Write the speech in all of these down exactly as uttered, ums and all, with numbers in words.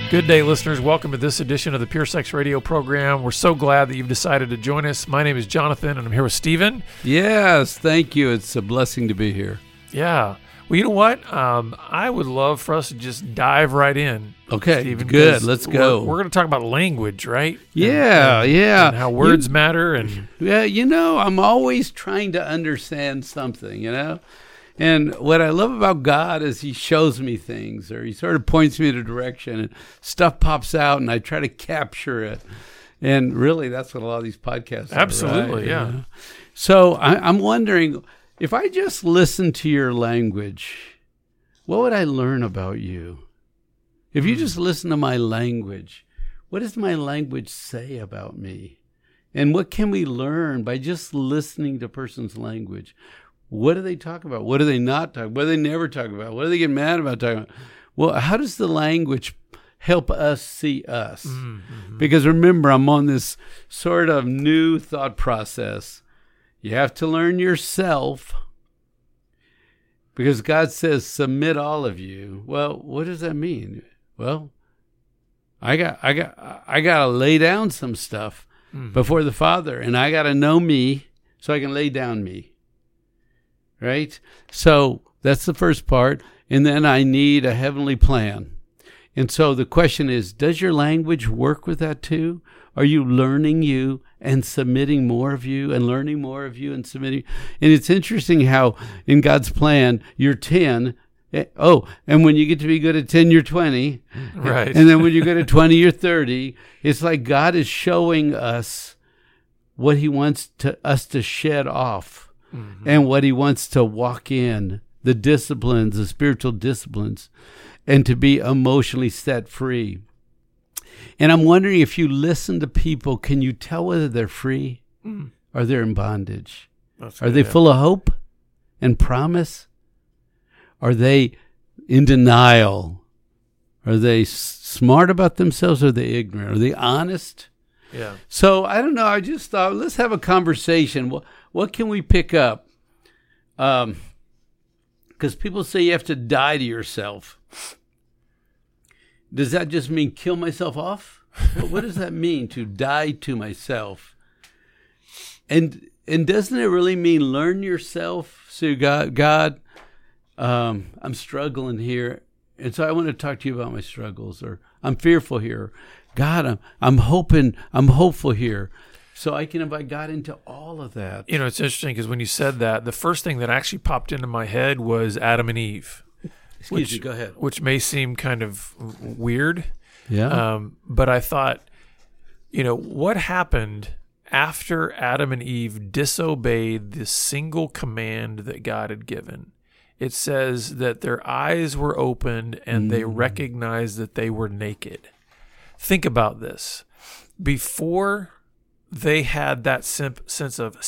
Good day, listeners. Welcome to this edition of the Pure Sex Radio program. We're so glad that you've decided to join us. My name is Jonathan, and I'm here with Stephen. Yes, thank you. It's a blessing to be here. Yeah. Well, you know what? Um, I would love for us to just dive right in. Okay, Stephen, good. Let's go. We're, we're going to talk about language, right? Yeah, and, yeah. And how words you, matter. And yeah, you know, I'm always trying to understand something, you know? And what I love about God is he shows me things, or he sort of points me in a direction, and stuff pops out, and I try to capture it. And really, that's what a lot of these podcasts are. Absolutely, right? yeah. You know? So I, I'm wondering, if I just listen to your language, what would I learn about you? If you just listen to my language, what does my language say about me? And what can we learn by just listening to a person's language? What do they talk about? What do they not talk about? What do they never talk about? What do they get mad about talking about? Well, how does the language help us see us? Mm-hmm. Because remember, I'm on this sort of new thought process. You have to learn yourself, because God says, submit all of you. Well, what does that mean? Well, I got I got I got to lay down some stuff mm-hmm. before the Father, and I got to know me so I can lay down me. Right? So that's the first part. And then I need a heavenly plan. And so the question is, does your language work with that too? Are you learning you and submitting more of you and learning more of you and submitting? And it's interesting how in God's plan, you're ten. Oh, and when you get to be good at ten, you're twenty. Right. And then when you're good at twenty, you're thirty. It's like God is showing us what he wants to us to shed off. Mm-hmm. And what he wants to walk in, the disciplines, the spiritual disciplines, and to be emotionally set free. And I'm wondering, if you listen to people, can you tell whether they're free mm. or they're in bondage? That's Are good, they yeah. full of hope and promise? Are they in denial? Are they s- smart about themselves, or are they ignorant? Are they honest? Yeah. So I don't know. I just thought, let's have a conversation. What, what can we pick up? Um, because people say you have to die to yourself. Does that just mean kill myself off? What, what does that mean, to die to myself? And and doesn't it really mean learn yourself? So God, God, um, I'm struggling here, and so I want to talk to you about my struggles, or I'm fearful here. God, I'm, I'm hoping, I'm hopeful here. So I can invite God into all of that. You know, it's interesting because when you said that, the first thing that actually popped into my head was Adam and Eve. Excuse which, me, go ahead. Which may seem kind of weird. Yeah. Um, but I thought, you know, what happened after Adam and Eve disobeyed the single command that God had given? It says that their eyes were opened and mm. they recognized that they were naked. Think about this. Before they had that simp- sense of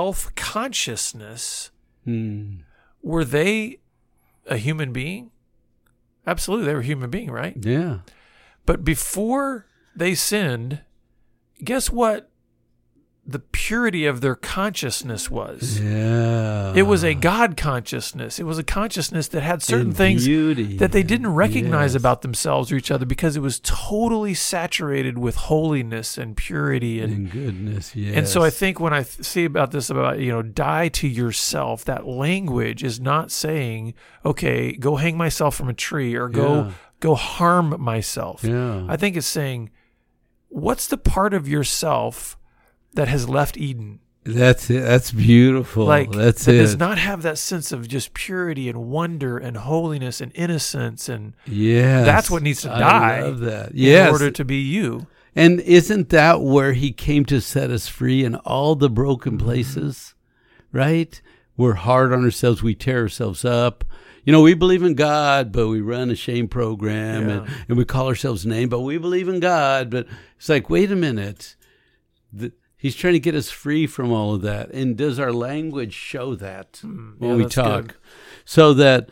self-consciousness, mm. were they a human being? Absolutely, they were a human being, right? Yeah. But before they sinned, guess what the purity of their consciousness was? Yeah. It was a God consciousness. It was a consciousness that had certain and things beauty. that they didn't recognize yes. about themselves or each other, because it was totally saturated with holiness and purity and, and goodness. Yes. And so I think when I th- see about this, about, you know, die to yourself, that language is not saying, okay, go hang myself from a tree, or go yeah. go harm myself. Yeah. I think it's saying, what's the part of yourself that has left Eden? That's it. That's beautiful. Like, that's that it. does not have that sense of just purity and wonder and holiness and innocence, and yes, that's what needs to die. I love that. Yes. In order to be you. And isn't that where he came to set us free in all the broken places? Mm-hmm. Right? We're hard on ourselves. We tear ourselves up. You know, we believe in God, but we run a shame program, Yeah. and, and we call ourselves name, but we believe in God. But it's like, wait a minute. The, He's trying to get us free from all of that. And does our language show that mm, when yeah, we talk? Good. So that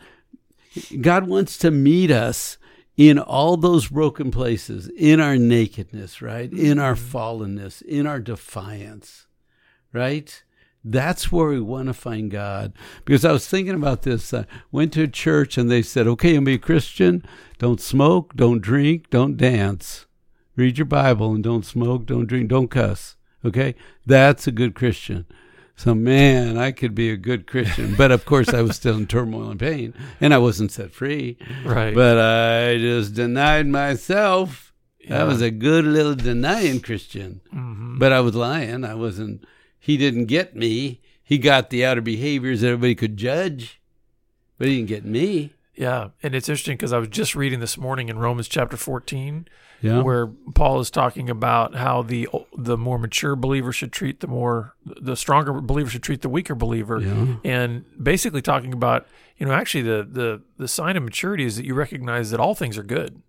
God wants to meet us in all those broken places, in our nakedness, right? Mm-hmm. In our fallenness, in our defiance, right? That's where we want to find God. Because I was thinking about this. I went to a church and they said, okay, you'll be a Christian. Don't smoke, don't drink, don't dance. Read your Bible and don't smoke, don't drink, don't cuss. Okay? That's a good Christian. So, man, I could be a good Christian. But, of course, I was still in turmoil and pain, and I wasn't set free. Right. But I just denied myself. Yeah. I was a good little denying Christian. Mm-hmm. But I was lying. I wasn't. He didn't get me. He got the outer behaviors that everybody could judge, but he didn't get me. Yeah, and it's interesting because I was just reading this morning in Romans chapter fourteen, Yeah. where Paul is talking about how the the more mature believer should treat the more the stronger believer should treat the weaker believer, Yeah. and basically talking about, you know, actually the the the sign of maturity is that you recognize that all things are good.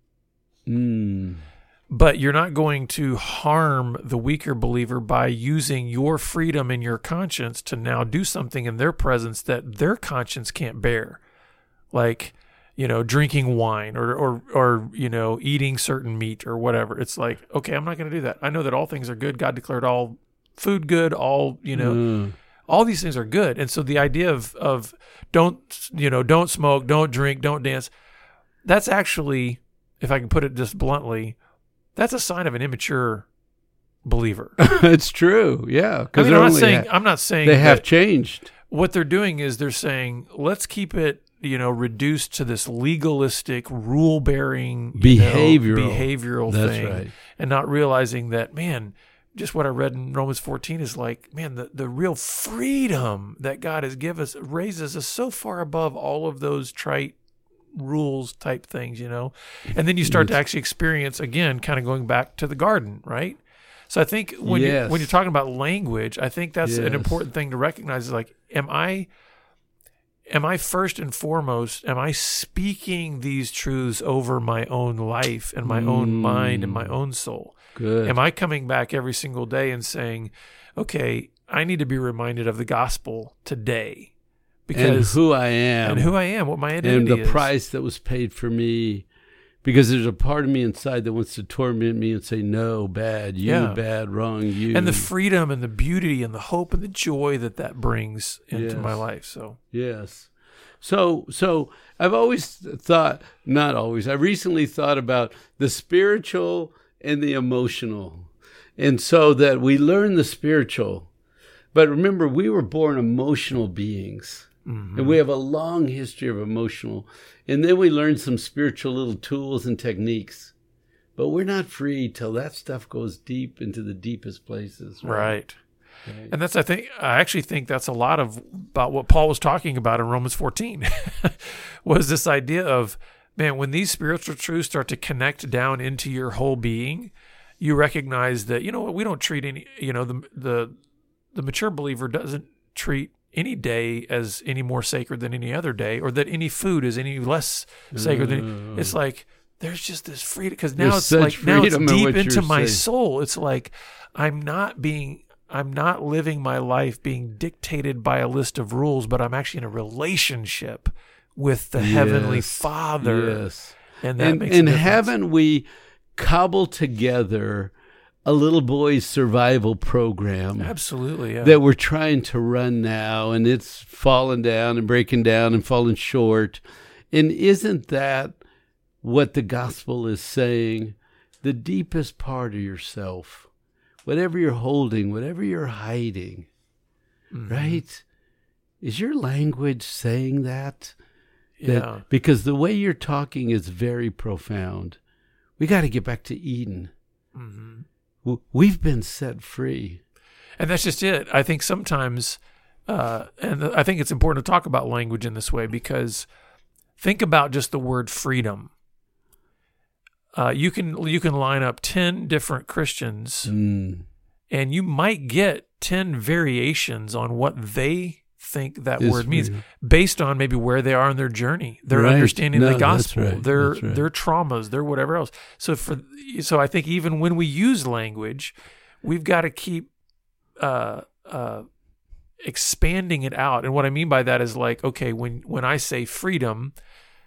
Mm. But you're not going to harm the weaker believer by using your freedom and your conscience to now do something in their presence that their conscience can't bear. Like, you know, drinking wine or, or, or, you know, eating certain meat or whatever. It's like, okay, I'm not going to do that. I know that all things are good. God declared all food good, all, you know, Mm. all these things are good. And so the idea of, of don't, you know, don't smoke, don't drink, don't dance, that's actually, if I can put it just bluntly, that's a sign of an immature believer. It's true. Yeah. I Because mean, I'm not saying, I'm not saying they have that changed. what they're doing is they're saying, let's keep it, you know, reduced to this legalistic, rule-bearing, you know, Behavioral. behavioral That's thing, right. and not realizing that, man, just what I read in Romans fourteen is like, man, the, the real freedom that God has given us raises us so far above all of those trite rules type things, you know? And then you start to actually experience, again, kind of going back to the garden, right? So I think when, Yes. you, when you're talking about language, I think that's an Yes. important thing to recognize is like, am I... Am I first and foremost, am I speaking these truths over my own life and my own Mm. mind and my own soul? Good. Am I coming back every single day and saying, okay, I need to be reminded of the gospel today and because who I am. and who I am, what my identity and the is. price that was paid for me. Because there's a part of me inside that wants to torment me and say, no, bad, you, Yeah. bad, wrong, you. And the freedom and the beauty and the hope and the joy that that brings into Yes. my life. So, Yes. So, so I've always thought, not always, I recently thought about the spiritual and the emotional. And so that we learn the spiritual. But remember, we were born emotional beings. mm-hmm. And we have a long history of emotional. And then we learn some spiritual little tools and techniques. But we're not free till that stuff goes deep into the deepest places. right. Right. And that's, I think, I actually think that's a lot of about what Paul was talking about in Romans fourteen was this idea of, man, when these spiritual truths start to connect down into your whole being, you recognize that, you know what, we don't treat any, you know, the, the, the mature believer doesn't treat any day as any more sacred than any other day, or that any food is any less sacred than, it's like, there's just this freedom, because now There's it's such like, now it's freedom in deep what into you're my saying. soul. It's like, I'm not being, I'm not living my life being dictated by a list of rules, but I'm actually in a relationship with the Heavenly Yes. Father. Yes. And that And makes a in difference. heaven, we cobble together a little boy's survival program Absolutely, yeah. that we're trying to run now, and it's falling down and breaking down and falling short. And isn't that what the gospel is saying? The deepest part of yourself, whatever you're holding, whatever you're hiding, Mhm. right? Is your language saying that? That- Yeah. Because the way you're talking is very profound. We got to get back to Eden. hmm W- We've been set free. And that's just it. I think sometimes, uh, and I think it's important to talk about language in this way, because think about just the word freedom. Uh, you can you can line up ten different Christians, Mm. and you might get ten variations on what they think that Is word means, freedom. based on maybe where they are in their journey, their Right. understanding No, of the that's gospel, right. their That's right. their traumas, their whatever else. So for so I think even when we use language, we've got to keep uh, uh, expanding it out. And what I mean by that is like, okay, when when I say freedom,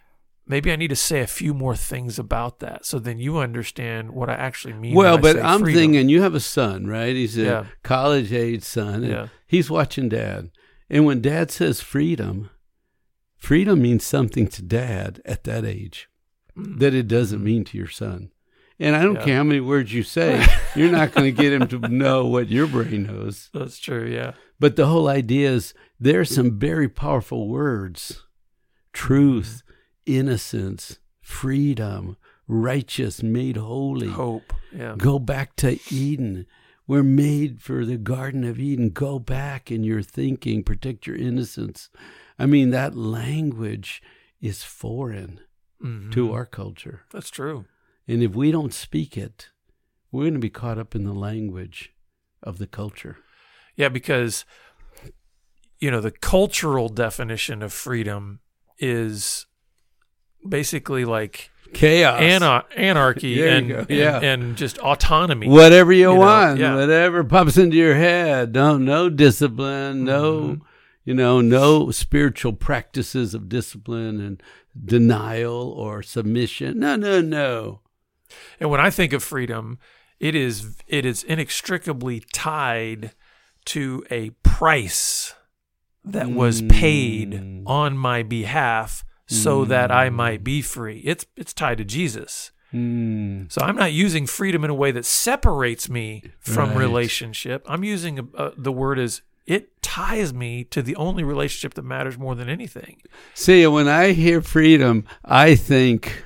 maybe I need to say a few more things about that, so then you understand what I actually mean. Well, when I but say I'm freedom. thinking you have a son, right? He's a Yeah. college-age son, and Yeah. he's watching Dad. And when Dad says freedom, freedom means something to Dad at that age Mm. that it doesn't mean to your son. And I don't Yeah. care how many words you say, you're not going to get him to know what your brain knows. That's true. Yeah. But the whole idea is there are some very powerful words: truth, innocence, freedom, righteous, made holy. Hope. Yeah. Go back to Eden. We're made for the Garden of Eden. Go back in your thinking. Protect your innocence. I mean, that language is foreign Mhm. to our culture. That's true. And if we don't speak it, we're going to be caught up in the language of the culture. Yeah, because, you know, the cultural definition of freedom is basically like Chaos. ana- anarchy There you and, go. and, Yeah. and just autonomy. Whatever you, You know, want, yeah. whatever pops into your head. No, no discipline, no, Mhm. you know, no spiritual practices of discipline and denial or submission. No, no, no. And when I think of freedom, it is it is inextricably tied to a price that was paid Mm. on my behalf so that I Mm. might be free. It's it's tied to Jesus. Mm. So I'm not using freedom in a way that separates me from Right. relationship. I'm using a, a, the word as it ties me to the only relationship that matters more than anything. See, when I hear freedom, I think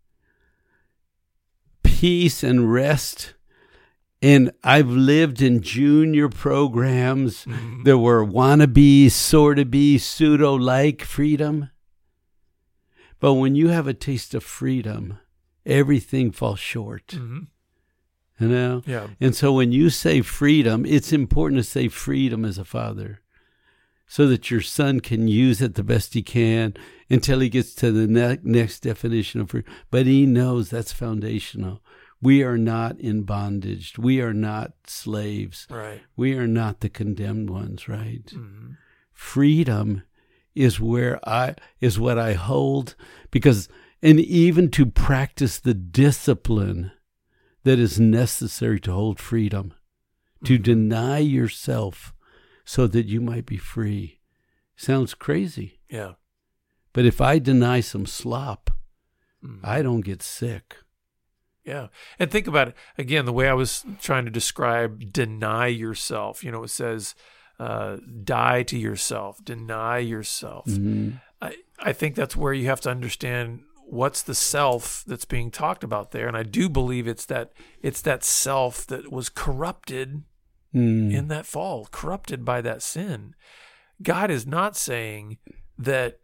peace and rest. And I've lived in junior programs. Mhm. There were wannabe, sort of be, pseudo-like freedom. But when you have a taste of freedom, everything falls short. Mhm. You know? Yeah. And so when you say freedom, it's important to say freedom as a father so that your son can use it the best he can until he gets to the ne- next definition of freedom. But he knows that's foundational. We are not in bondage. We are not slaves. Right. We are not the condemned ones, right? Mhm. Freedom is where I is what I hold, because and even to practice the discipline that is necessary to hold freedom, to Mhm. deny yourself so that you might be free. Sounds crazy. Yeah. But if I deny some slop, Mhm. I don't get sick. Yeah. And think about it again, the way I was trying to describe deny yourself. You know, it says, uh, die to yourself, deny yourself. Mhm. I, I think that's where you have to understand what's the self that's being talked about there. And I do believe it's that it's that self that was corrupted Mm. in that fall, corrupted by that sin. God is not saying that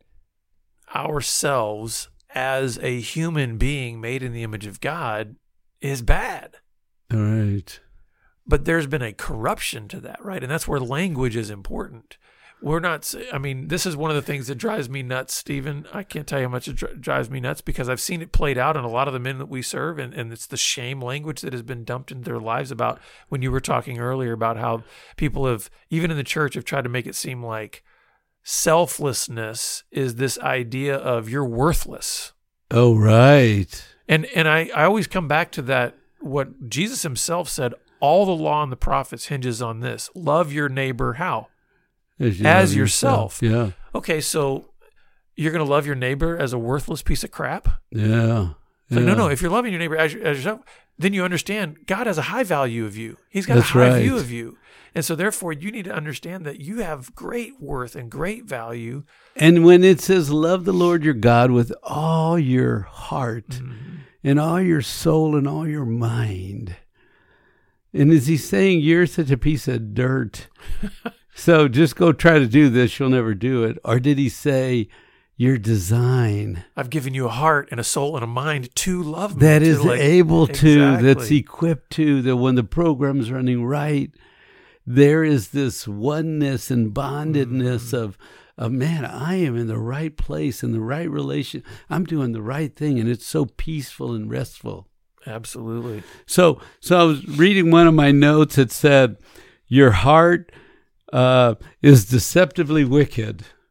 ourselves as a human being made in the image of God is bad. All right. But there's been a corruption to that, right? And that's where language is important. We're not, s- I mean, this is one of the things that drives me nuts, Stephen. I can't tell you how much it dri- drives me nuts because I've seen it played out in a lot of the men that we serve, and, and it's the shame language that has been dumped into their lives about when you were talking earlier about how people have, even in the church, have tried to make it seem like selflessness is this idea of you're worthless. Oh, right. And and I, I always come back to that, what Jesus himself said, all the law and the prophets hinges on this. Love your neighbor how? As, you As love yourself. Yeah. Okay, so you're going to love your neighbor as a worthless piece of crap? Yeah. It's like, yeah. no, no, if you're loving your neighbor as, as yourself, then you understand God has a high value of you. He's got That's a high right. view of you. And so therefore you need to understand that you have great worth and great value. And when it says, love the Lord your God with all your heart Mm-hmm. and all your soul and all your mind. And is he saying you're such a piece of dirt? So just go try to do this. You'll never do it. Or did he say your design I've given you a heart and a soul and a mind to love me. that to, is like- able to, that's Exactly. equipped to, that when the program's running right, there is this oneness and bondedness Mm. of, of, man, I am in the right place, in the right relation. I'm doing the right thing, and it's so peaceful and restful. Absolutely. So, so I was reading one of my notes. It said, your heart uh, is deceptively wicked.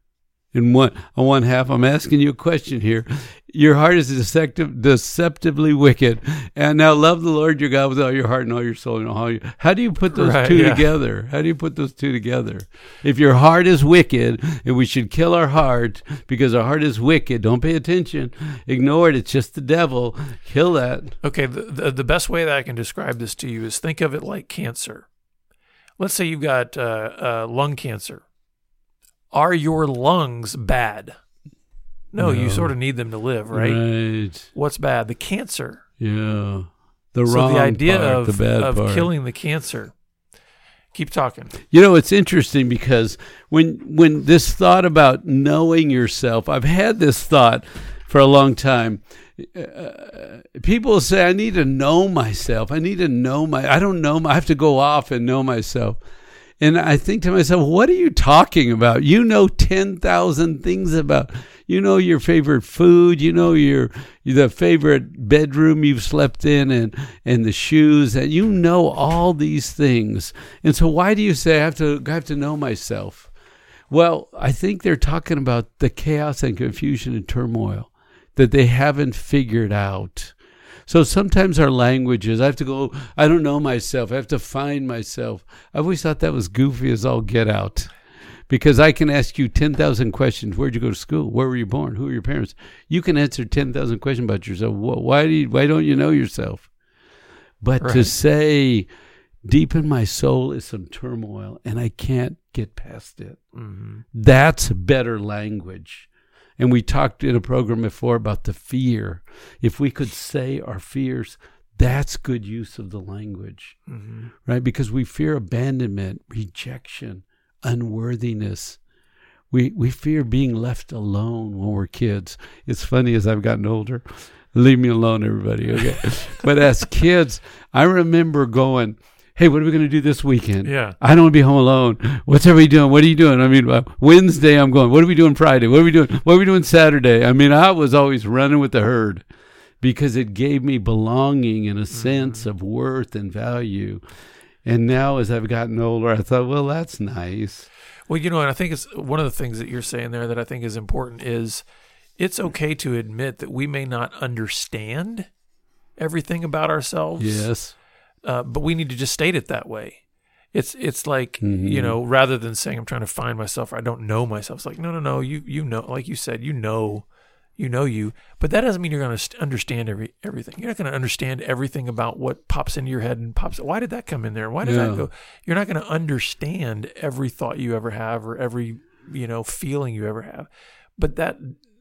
In one, on one half, I'm asking you a question here. Your heart is deceptive, deceptively wicked. And now love the Lord your God with all your heart and all your soul and all your... How do you put those right, two yeah. together? How do you put those two together? If your heart is wicked and we should kill our heart because our heart is wicked, don't pay attention. Ignore it. It's just the devil. Kill that. Okay, the, the, the best way that I can describe this to you is think of it like cancer. Let's say you've got uh, uh, lung cancer. Are your lungs bad? No, no, you sort of need them to live, right? Right. What's bad? The cancer. Yeah. The so wrong the idea part, of, the bad of part. killing the cancer. Keep talking. You know, it's interesting because when when this thought about knowing yourself, I've had this thought for a long time. Uh, people say, I need to know myself. I need to know my, I don't know, I have to go off and know myself. And I think to myself, what are you talking about? You know ten thousand things about, you know your favorite food, you know your the favorite bedroom you've slept in and, and the shoes, and you know all these things. And so why do you say I have to I have to know myself? Well, I think they're talking about the chaos and confusion and turmoil that they haven't figured out. So sometimes our language is, I have to go, I don't know myself. I have to find myself. I always thought that was goofy as all get out. Because I can ask you ten thousand questions. Where'd you go to school? Where were you born? Who are your parents? You can answer ten thousand questions about yourself. Why, do you, why don't you know yourself? But right. to say, deep in my soul is some turmoil, and I can't get past it. Mm-hmm. That's better language. And we talked in a program before about the fear. If we could say our fears, that's good use of the language, mm-hmm. right? Because we fear abandonment, rejection, unworthiness. We we fear being left alone when we're kids. It's funny as I've gotten older. Leave me alone, everybody, okay? But as kids, I remember going, hey, what are we going to do this weekend? Yeah. I don't want to be home alone. What's everybody doing? What are you doing? I mean, uh, Wednesday I'm going. What are we doing Friday? What are we doing? What are we doing Saturday? I mean, I was always running with the herd because it gave me belonging and a mm-hmm. sense of worth and value. And now as I've gotten older, I thought, well, that's nice. Well, you know, and I think it's one of the things that you're saying there that I think is important is it's okay to admit that we may not understand everything about ourselves. Yes. Uh, but we need to just state it that way. It's it's like, mm-hmm. you know, rather than saying I'm trying to find myself or I don't know myself. It's like, no, no, no, you you know, like you said, you know, you know you. But that doesn't mean you're going to understand every everything. You're not going to understand everything about what pops into your head and pops. Why did that come in there? Why did yeah. that go? You're not going to understand every thought you ever have or every, you know, feeling you ever have. But that,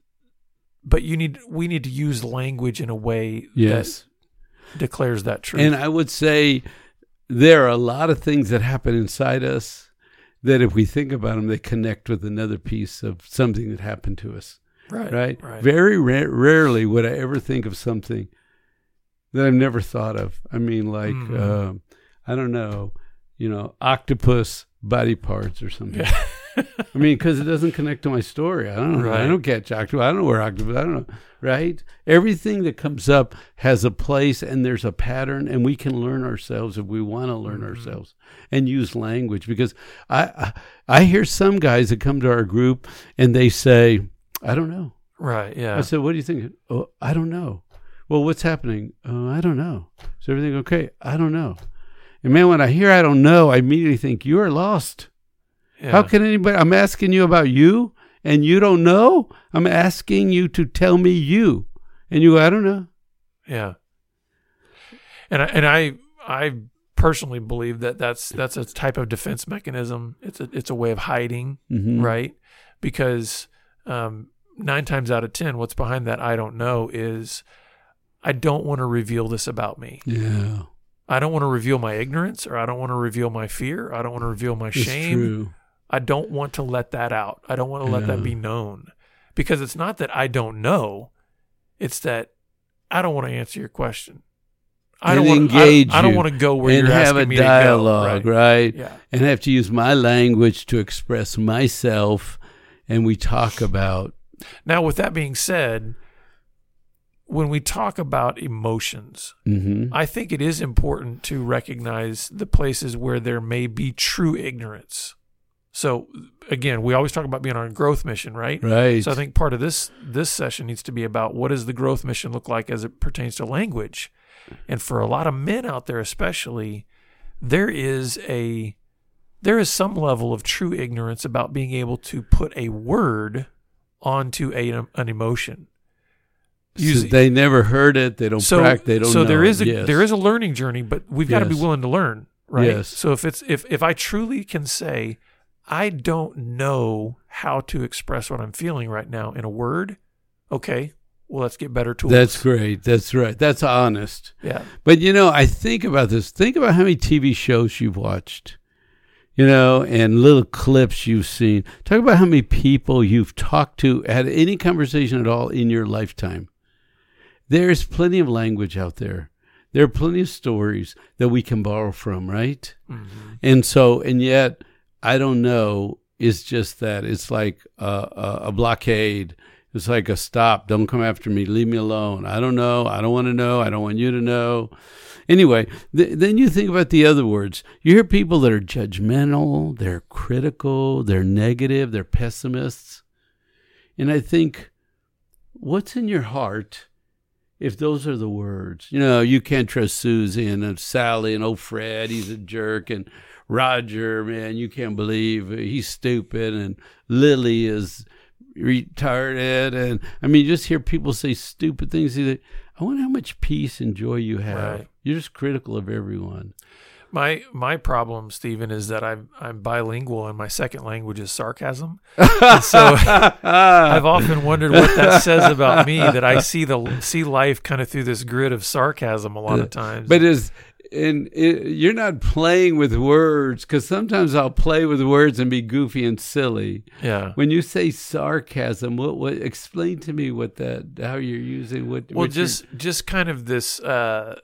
but you need, we need to use language in a way yes. that declares that truth. And I would say there are a lot of things that happen inside us that if we think about them, they connect with another piece of something that happened to us. Right. Right. right. Very ra- rarely would I ever think of something that I've never thought of. I mean, like, mm-hmm. um, I don't know, you know, octopus body parts or something. Yeah. I mean, because it doesn't connect to my story. I don't know. Right. I don't catch octopus. I don't know where octopus. I don't know. Right? Everything that comes up has a place and there's a pattern, and we can learn ourselves if we want to learn mm-hmm. ourselves and use language. Because I, I I hear some guys that come to our group and they say, I don't know. Right. Yeah. I said, what do you think? Oh, I don't know. Well, what's happening? Oh, I don't know. Is everything okay? I don't know. And man, when I hear I don't know, I immediately think you are lost. Yeah. How can anybody? I'm asking you about you, and you don't know. I'm asking you to tell me you, and you go, I don't know. Yeah. And I and I I personally believe that that's that's a type of defense mechanism. It's a it's a way of hiding, mm-hmm. right? Because um, nine times out of ten, what's behind that I don't know is I don't want to reveal this about me. Yeah. I don't want to reveal my ignorance, or I don't want to reveal my fear. I don't want to reveal my it's shame. True. I don't want to let that out. I don't want to let yeah. that be known, because it's not that I don't know. It's that I don't want to answer your question. I and don't want engage I, I don't want to go where and you're have asking a me dialogue, to go. right? right? Yeah. And have to use my language to express myself, and we talk about. Now, with that being said, when we talk about emotions, mm-hmm. I think it is important to recognize the places where there may be true ignorance. So again, we always talk about being on a growth mission, right? Right. So I think part of this this session needs to be about what does the growth mission look like as it pertains to language. And for a lot of men out there especially, there is a there is some level of true ignorance about being able to put a word onto a, an emotion. So they never heard it. They don't so, practice. They don't so know. there is a yes. there is a learning journey, but we've got yes. to be willing to learn, right? Yes. So if it's if if I truly can say, I don't know how to express what I'm feeling right now in a word, okay, well, let's get better tools. That's great. That's right. That's honest. Yeah. But you know, I think about this. Think about how many T V shows you've watched. You know, and little clips you've seen. Talk about how many people you've talked to, had any conversation at all in your lifetime. There's plenty of language out there. There are plenty of stories that we can borrow from, right? Mm-hmm. And so, and yet, I don't know, it's just that. It's like a, a, a blockade. It's like a stop. Don't come after me. Leave me alone. I don't know. I don't want to know. I don't want you to know. Anyway, th- then you think about the other words. You hear people that are judgmental, they're critical, they're negative, they're pessimists. And I think, what's in your heart if those are the words? You know, you can't trust Susan and Sally and old Fred, he's a jerk, and Roger, man, you can't believe he's stupid, and Lily is retarded. And I mean, you just hear people say stupid things. I wonder how much peace and joy you have. Right. You're just critical of everyone. My my problem, Stephen, is that I'm I'm bilingual and my second language is sarcasm. And so I've often wondered what that says about me, that I see the see life kind of through this grid of sarcasm a lot of times. But is and it, you're not playing with words, because sometimes I'll play with words and be goofy and silly. Yeah. When you say sarcasm, what what explain to me what that how you're using what? Well, what just just kind of this uh,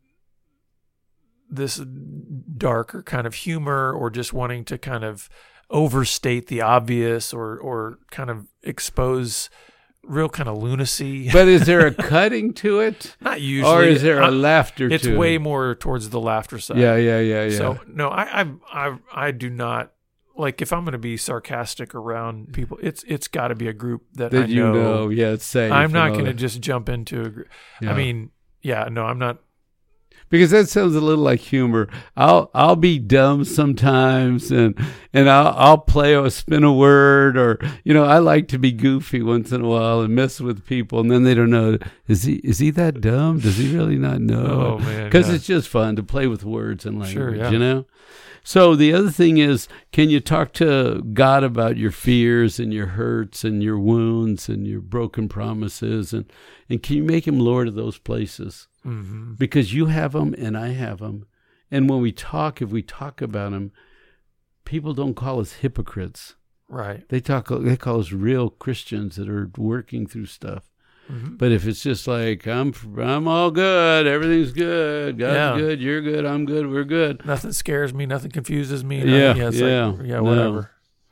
this darker kind of humor, or just wanting to kind of overstate the obvious, or or kind of expose real kind of lunacy. But is there a cutting to it? Not usually. Or is there a I, laughter it's to it? It's way more towards the laughter side. Yeah, yeah, yeah, yeah. So, no, I I I, I do not, like, if I'm going to be sarcastic around people, it's it's got to be a group that, that I know. you know. Yeah, it's safe. I'm not going to just jump into a group. Yeah. I mean, yeah, no, I'm not. Because that sounds a little like humor. I'll I'll be dumb sometimes, and and I'll I'll play or spin a word, or you know, I like to be goofy once in a while and mess with people, and then they don't know, is he is he that dumb? Does he really not know? Oh man, because yeah. It's just fun to play with words and language, sure, yeah. you know. So the other thing is, can you talk to God about your fears and your hurts and your wounds and your broken promises, and and can you make him Lord of those places? Mm-hmm. Because you have them and I have them. And when we talk, if we talk about them, people don't call us hypocrites. Right. They talk. They call us real Christians that are working through stuff. Mm-hmm. But if it's just like, I'm I'm all good, everything's good, God's yeah. good, you're good, I'm good, we're good. Nothing scares me, nothing confuses me. Nothing, yeah, yeah, it's yeah, like, yeah, whatever. No.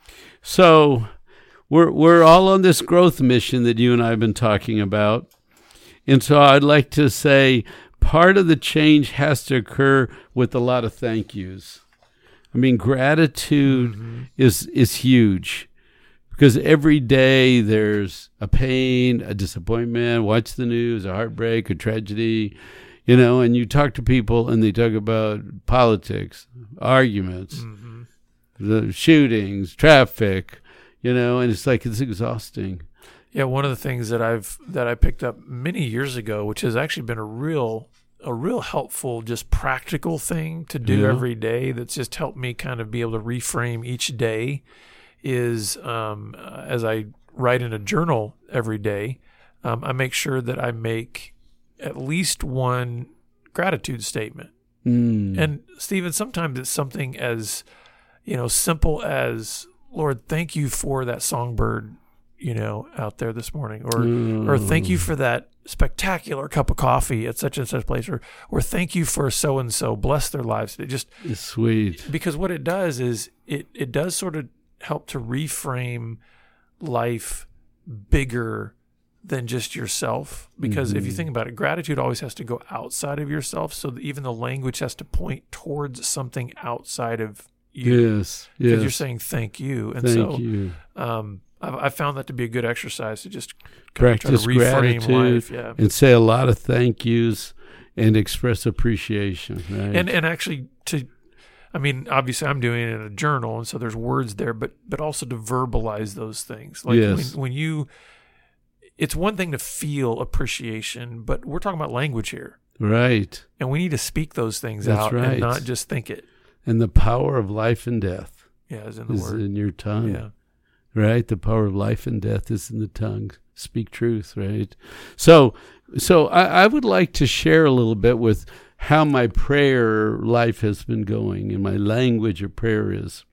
So we're we're all on this growth mission that you and I have been talking about. And so I'd like to say part of the change has to occur with a lot of thank yous. I mean, gratitude mm-hmm. is is huge, because every day there's a pain, a disappointment, watch the news, a heartbreak, a tragedy, you know, and you talk to people and they talk about politics, arguments, mm-hmm. the shootings, traffic, you know, and it's like, it's exhausting. Yeah, one of the things that I've that I picked up many years ago, which has actually been a real a real helpful, just practical thing to do yeah. every day, that's just helped me kind of be able to reframe each day, is um, as I write in a journal every day, um, I make sure that I make at least one gratitude statement. Mm. And Stephen, sometimes it's something as, you know, simple as, Lord, thank you for that songbird, you know, out there this morning, or mm. or thank you for that spectacular cup of coffee at such and such place, or or thank you for so and so, bless their lives. It just it's sweet, because what it does is it it does sort of help to reframe life bigger than just yourself. Because mm-hmm. if you think about it, gratitude always has to go outside of yourself, so that even the language has to point towards something outside of you. Yes, Because yes. you're saying thank you. And Thank so you. um, I've, I've found that to be a good exercise to just kind of try Practice to reframe gratitude life. Yeah. and say a lot of thank yous and express appreciation. Right? And and actually to, I mean, obviously I'm doing it in a journal, and so there's words there, but but also to verbalize those things. Like Yes. when, when you, it's one thing to feel appreciation, but we're talking about language here. Right. And we need to speak those things That's out right. and not just think it. And the power of life and death Yeah, is in the is word. in your tongue. Yeah. Right? The power of life and death is in the tongue. Speak truth, right? So so I, I would like to share a little bit with how my prayer life has been going and my language of prayer is.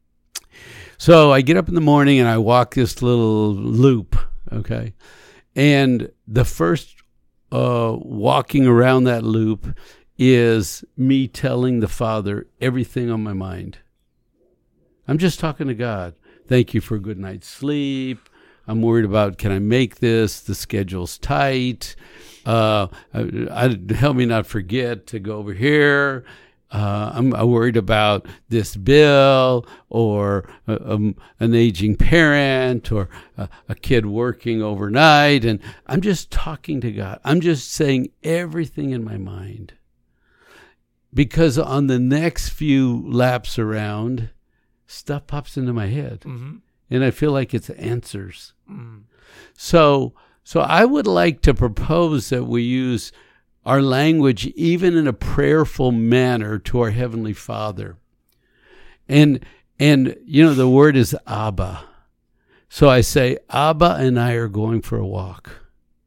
So I get up in the morning and I walk this little loop, okay? And the first uh, walking around that loop is me telling the Father everything on my mind. I'm just talking to God. Thank you for a good night's sleep. I'm worried about, can I make this? The schedule's tight. Uh, I, I, help me not forget to go over here. Uh, I'm, I'm worried about this bill or uh, um, an aging parent or a, a kid working overnight. And I'm just talking to God. I'm just saying everything in my mind. Because on the next few laps around, stuff pops into my head. Mm-hmm. And I feel like it's answers. Mm. So, so I would like to propose that we use our language even in a prayerful manner to our Heavenly Father. And, and you know, the word is Abba. So I say, Abba and I are going for a walk.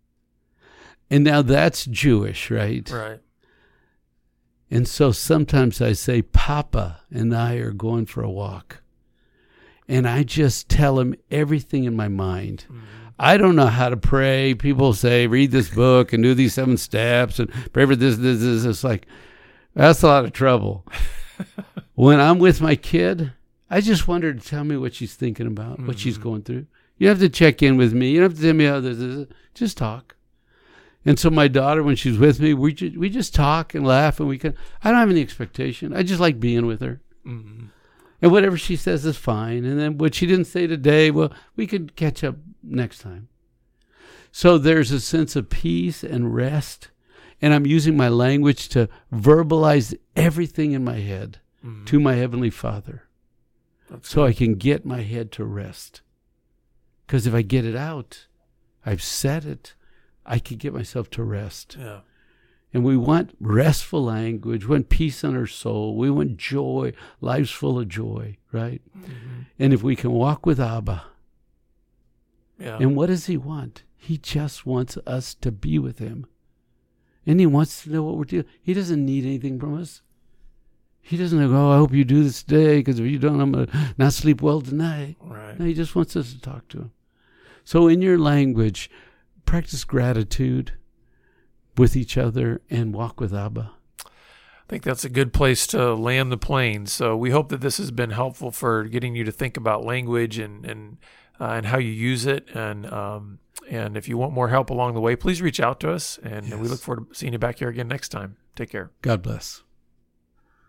And now that's Jewish, right? Right. And so sometimes I say, Papa and I are going for a walk. And I just tell him everything in my mind. Mm-hmm. I don't know how to pray. People say, read this book and do these seven steps and pray for this, this, this. It's like, that's a lot of trouble. When I'm with my kid, I just want her to tell me what she's thinking about, mm-hmm. what she's going through. You don't have to check in with me. You don't have to tell me how this is. Just talk. And so my daughter, when she's with me, we just, we just talk and laugh, and we can. I don't have any expectation. I just like being with her. Mm-hmm. And whatever she says is fine. And then what she didn't say today, well, we could catch up next time. So there's a sense of peace and rest. And I'm using my language to verbalize everything in my head mm-hmm. to my Heavenly Father. That's so good. I can get my head to rest. Because if I get it out, I've said it, I can get myself to rest. Yeah. And we want restful language. We want peace in our soul. We want joy. Life's full of joy, right? Mm-hmm. And if we can walk with Abba. Yeah. And what does he want? He just wants us to be with him. And he wants to know what we're doing. He doesn't need anything from us. He doesn't go, oh, I hope you do this today, because if you don't, I'm going to not sleep well tonight. Right. No, he just wants us to talk to him. So in your language, practice gratitude with each other and walk with Abba. I think that's a good place to land the plane. So we hope that this has been helpful for getting you to think about language and and uh, and how you use it. And um, and if you want more help along the way, please reach out to us. And yes. we look forward to seeing you back here again next time. Take care. God bless.